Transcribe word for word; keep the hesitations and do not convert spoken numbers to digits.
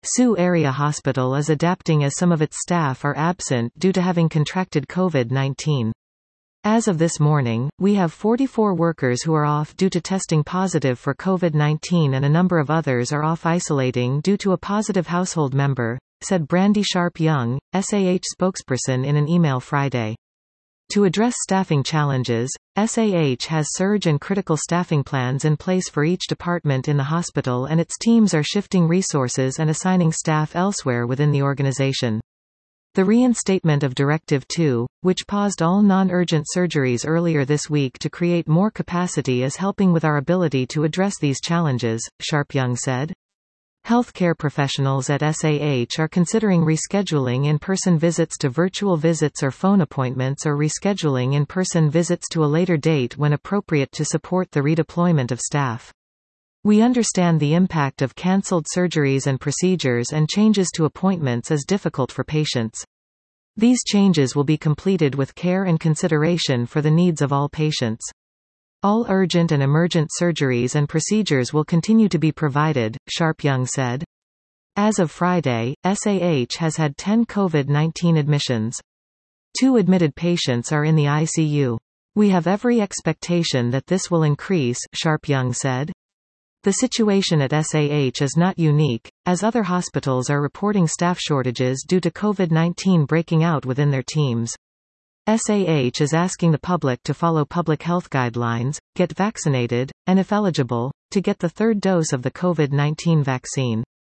Sioux Area Hospital is adapting as some of its staff are absent due to having contracted COVID nineteen. As of this morning, we have forty-four workers who are off due to testing positive for COVID nineteen and a number of others are off isolating due to a positive household member, said Brandy Sharp-Young, S A H spokesperson in an email Friday. To address staffing challenges, S A H has surge and critical staffing plans in place for each department in the hospital, and its teams are shifting resources and assigning staff elsewhere within the organization. The reinstatement of Directive two, which paused all non-urgent surgeries earlier this week to create more capacity, is helping with our ability to address these challenges, Sharp-Young said. Healthcare professionals at S A H are considering rescheduling in-person visits to virtual visits or phone appointments, or rescheduling in-person visits to a later date when appropriate to support the redeployment of staff. We understand the impact of cancelled surgeries and procedures, and changes to appointments is difficult for patients. These changes will be completed with care and consideration for the needs of all patients. All urgent and emergent surgeries and procedures will continue to be provided, Sharp-Young said. As of Friday, S A H has had ten COVID nineteen admissions. Two admitted patients are in the I C U. We have every expectation that this will increase, Sharp-Young said. The situation at S A H is not unique, as other hospitals are reporting staff shortages due to COVID nineteen breaking out within their teams. S A H is asking the public to follow public health guidelines, get vaccinated, and if eligible, to get the third dose of the COVID nineteen vaccine.